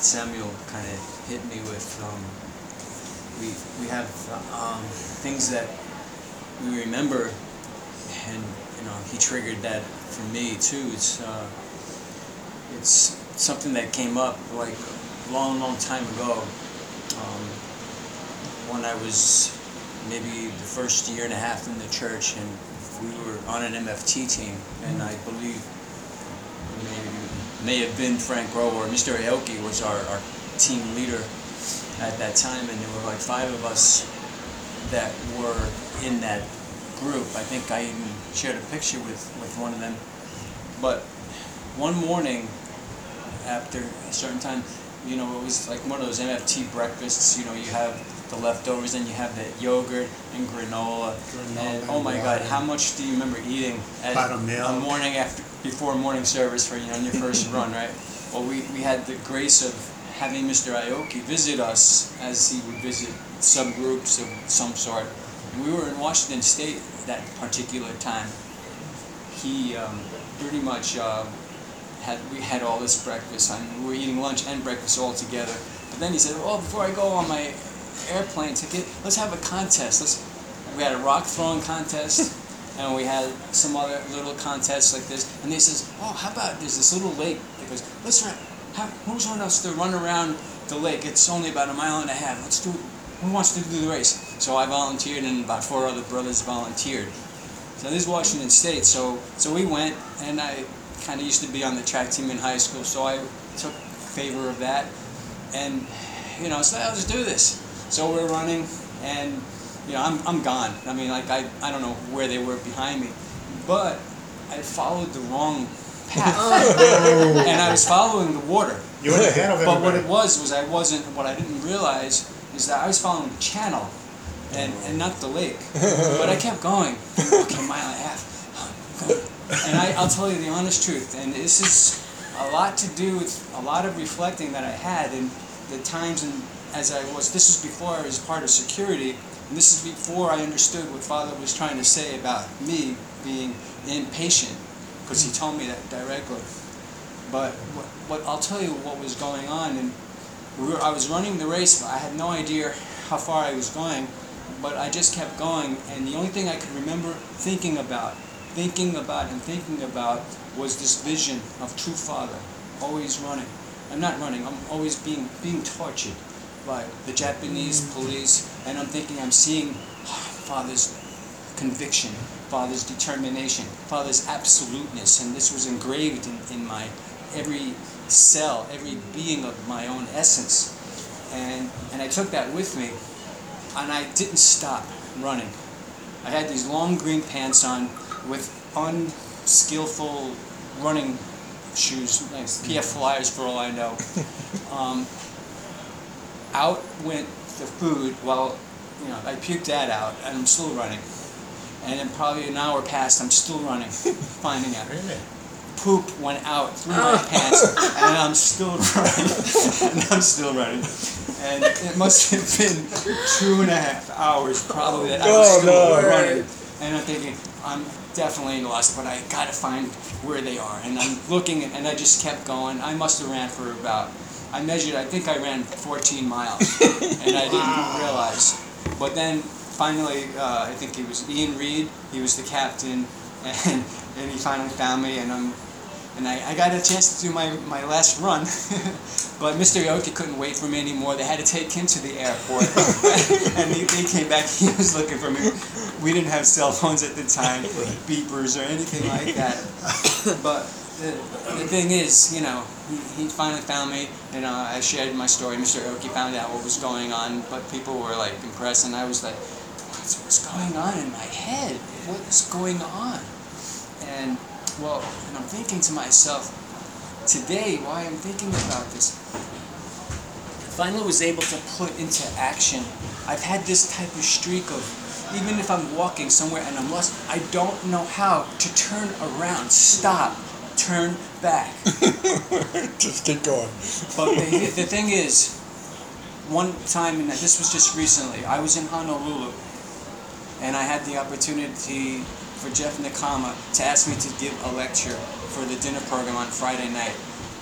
Samuel kind of hit me with. We have things that we remember, and he triggered that for me too. It's something that came up like a long time ago. When I was maybe the first year and a half in the church, and we were on an MFT team, and I believe may have been Frank Rowe or Mr. Aoki was our team leader at that time, and there were like 5 of us that were in that group. I think I even shared a picture with one of them. But one morning after a certain time, it was like one of those MFT breakfasts. You have the leftovers, and you have the yogurt and granola. And oh my God, how much do you remember eating at a morning before morning service for on your first run, right? Well, we had the grace of having Mr. Aoki visit us as he would visit subgroups of some sort. And we were in Washington State that particular time. He pretty much we had all this breakfast, and we were eating lunch and breakfast all together. But then he said, before I go on my airplane ticket, let's have a contest. We had a rock throwing contest, and we had some other little contests like this. And he says, how about there's this little lake? He goes, let's run. Who's want us to run around the lake? It's only about 1.5 miles. Let's do it. Who wants to do the race? So I volunteered, and about 4 other brothers volunteered. So this is Washington State. So we went, and I kind of used to be on the track team in high school, so I took favor of that. And so let's do this. So we're running, and I'm gone. I mean, like I don't know where they were behind me, but I followed the wrong path, and I was following the water. You were ahead of everybody. But what it was I wasn't. What I didn't realize is that I was following the channel, and not the lake. But I kept going. Okay, 1.5 miles. And I'll tell you the honest truth. And this is a lot to do with a lot of reflecting that I had in the times and. This is before I was part of security, and this is before I understood what Father was trying to say about me being impatient, because he told me that directly. But what I'll tell you what was going on, and I was running the race, I had no idea how far I was going, but I just kept going, and the only thing I could remember thinking about was this vision of true Father, always running. I'm not running, I'm always being tortured by the Japanese police, and I'm thinking I'm seeing Father's conviction, Father's determination, Father's absoluteness, and this was engraved in my every cell, every being of my own essence. And I took that with me, and I didn't stop running. I had these long green pants on with unskillful running shoes, like PF Flyers for all I know. Out went the food. Well, I puked that out, and I'm still running. And then probably an hour passed, I'm still running, finding out. Really? Poop went out through my pants, and I'm still running. And it must have been 2.5 hours probably that I was still running. And I'm thinking, I'm definitely lost, but I gotta find where they are. And I'm looking, and I just kept going. I must have ran for about, I think I ran 14 miles, and I didn't realize. But then finally, I think it was Ian Reed, he was the captain, and he finally found me, and I got a chance to do my last run. But Mr. Aoki couldn't wait for me anymore. They had to take him to the airport. And he came back, he was looking for me. We didn't have cell phones at the time, beepers or anything like that. But the thing is, he finally found me, and I shared my story. Mr. Aoki found out what was going on, but people were like impressed, and I was like, what's going on in my head? What is going on? And I'm thinking to myself, today, why I'm thinking about this, I finally was able to put into action. I've had this type of streak of, even if I'm walking somewhere and I'm lost, I don't know how to turn around, stop, turn back. Just keep going. But the thing is, one time, and this was just recently, I was in Honolulu, and I had the opportunity for Jeff Nakama to ask me to give a lecture for the dinner program on Friday night.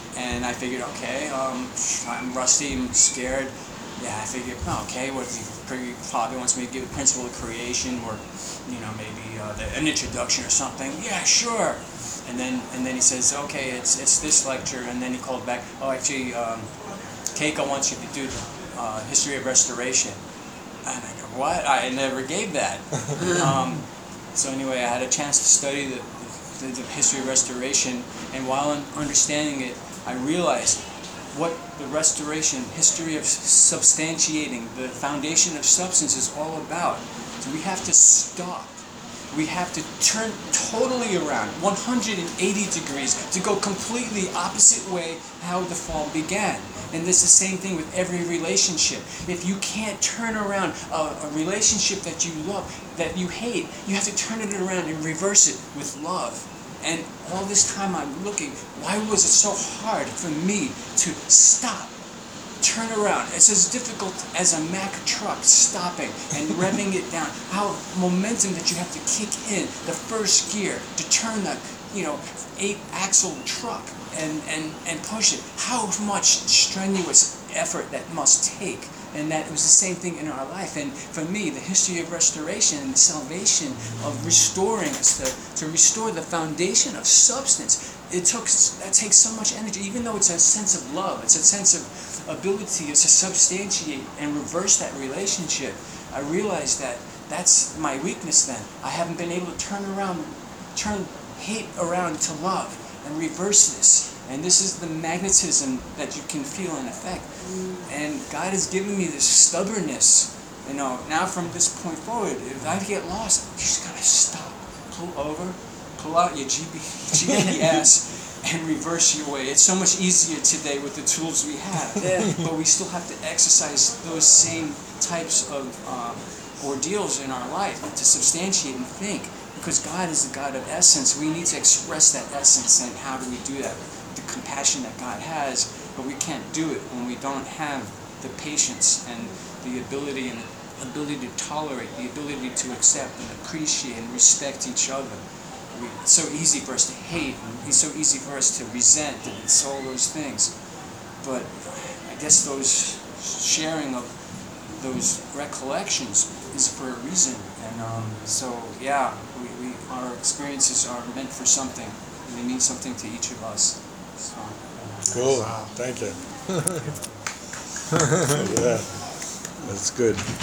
And I figured, okay, I'm rusty, I'm scared. Yeah, I figured, okay, what he probably wants me to give the principle of creation, or maybe an introduction or something. Yeah, sure. And then he says, okay, it's this lecture. And then he called back, oh, actually, Keiko wants you to do the history of restoration. And I go, what? I never gave that. So anyway, I had a chance to study the history of restoration, and while I'm understanding it, I realized what the restoration, history of substantiating, the foundation of substance is all about. So we have to stop. We have to turn totally around, 180 degrees, to go completely opposite way how the fall began. And it's the same thing with every relationship. If you can't turn around a relationship that you love, that you hate, you have to turn it around and reverse it with love. And all this time I'm looking, why was it so hard for me to stop, turn around? It's as difficult as a Mack truck stopping and revving it down. How momentum that you have to kick in the first gear to turn the 8-axle truck and push it. How much strenuous effort that must take. And that was the same thing in our life. And for me, the history of restoration and the salvation of restoring us, to restore the foundation of substance, that takes so much energy. Even though it's a sense of love, it's a sense of ability to substantiate and reverse that relationship, I realized that that's my weakness then. I haven't been able to turn hate around to love and reverse this. And this is the magnetism that you can feel in effect. And God has given me this stubbornness. Now from this point forward, if I get lost, you just gotta stop, pull over, pull out your GPS, and reverse your way. It's so much easier today with the tools we have. But we still have to exercise those same types of ordeals in our life to substantiate and think. Because God is the God of essence. We need to express that essence. And how do we do that? The compassion that God has, but we can't do it when we don't have the patience and the ability to tolerate, the ability to accept and appreciate and respect each other. It's so easy for us to hate, and it's so easy for us to resent, and it's all those things. But I guess those sharing of those recollections is for a reason. And our experiences are meant for something. They mean something to each of us. So, Cool. Thank you. Yeah, that's good.